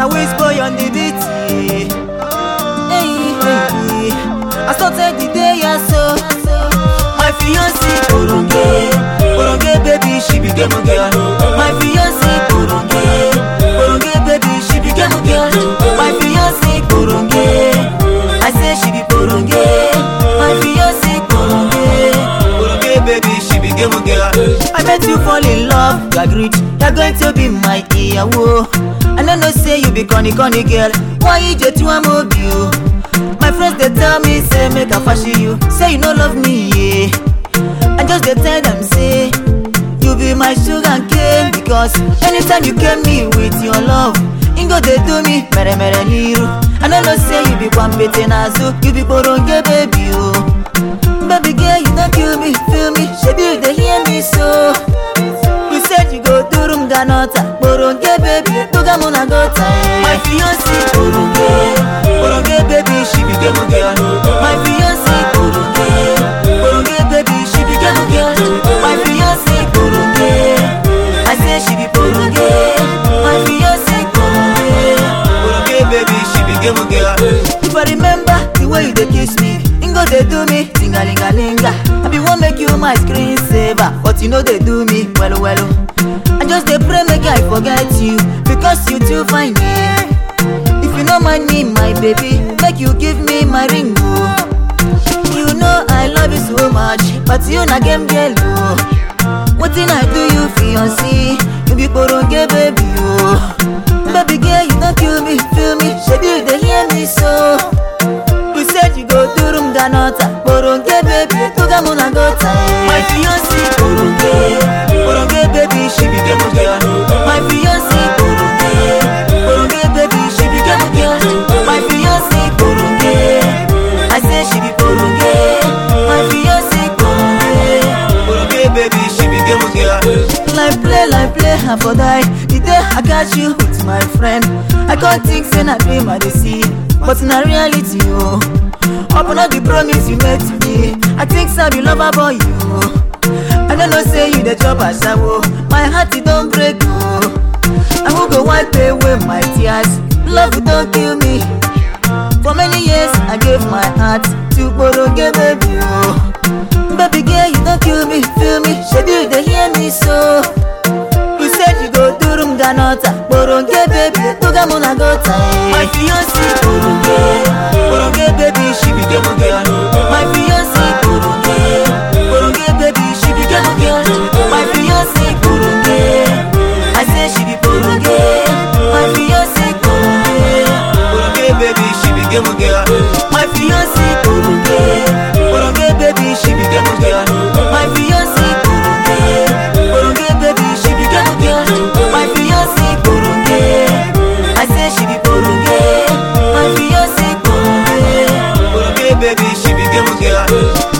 whiz boy on the beat. Hey, hey, I started the day, yeah, so my fiancé, Boronge, Boronge baby, she became a girl. My fiancé, Boronge, Boronge baby, she became a girl. My fiancé, Boronge, I say she be Boronge. My fiancé, Boronge, Boronge baby, she became a girl. I met you, fall in love, you agreed, you're going to be my Iyawo. I don't know say you be conny girl, why you just want move you? My friends they tell me say make I fashion you, say you no love me, yeah. I just they tell them say you be my sugar cane, because anytime you came me with your love, Ingo they do me mere niru. I don't know say you be Kwambete Nazo, you be Boronge baby, oh. Baby girl you don't kill me, feel me, shebi they hear me so. You said you go to room Danota, Boronge baby, Tugamuna gota. My fiancé, Boronge, Boronge baby, she became a girl. My fiancé, Boronge, Boronge baby, she became a girl. My fiancé, Boronge, I say she be Boronge. My fiancé, Boronge, Boronge baby, she became a girl. If I remember the way you dey kiss me, Ingo they do me, tingalingalinga. I be won't make you my screensaver, but you know they do me well. I just dey pray make I forget you, because you too fine, yeah. If you no mind me, my baby, make you give me my ring, oh. You know I love you so much, but you na game girl, oh. What thing I do you fiancé, you be Boronge baby, oh. Baby girl, you don't kill me, feel me, shebi they hear me so. You said you go to room Danota, Boronge baby, Tugamuna gota. My fiancé, Boronge, Boronge baby, she became a girl. My fiancé, Boronge, Boronge baby, she became a girl. My fiancé, Boronge, I say she be Boronge. My fiancé, Boronge, Boronge baby, she became a girl. Like play, I for die. The day I got you with my friend, I can't think say na dream I dey see, but na reality, oh. Open up the promise you made to me, I think so be lover boy, you. I don't know say you the job as I will. My heart it don't break, oh. I will go wipe away my tears. Love don't kill me. For many years I gave my heart to Boronge baby, oh. Baby girl you don't kill me, feel me, shebi they hear me so. You said you go to room Danota, Boronge baby, Tugamuna gota. My fiancé, Boronge, Boronge baby, she became a girl. My fiancé, Boronge, Boronge baby, she became a girl. My fiancé, Boronge, I say she be Boronge. My fiancé, Boronge, Boronge baby, she became a girl. My fiancé, Boronge, Boronge baby, she became a girl. My fiancé, Boronge, Boronge baby, she became a girl. My fiancé, Boronge, I say she be Boronge. My fiancé, Boronge, Boronge baby, she became a girl.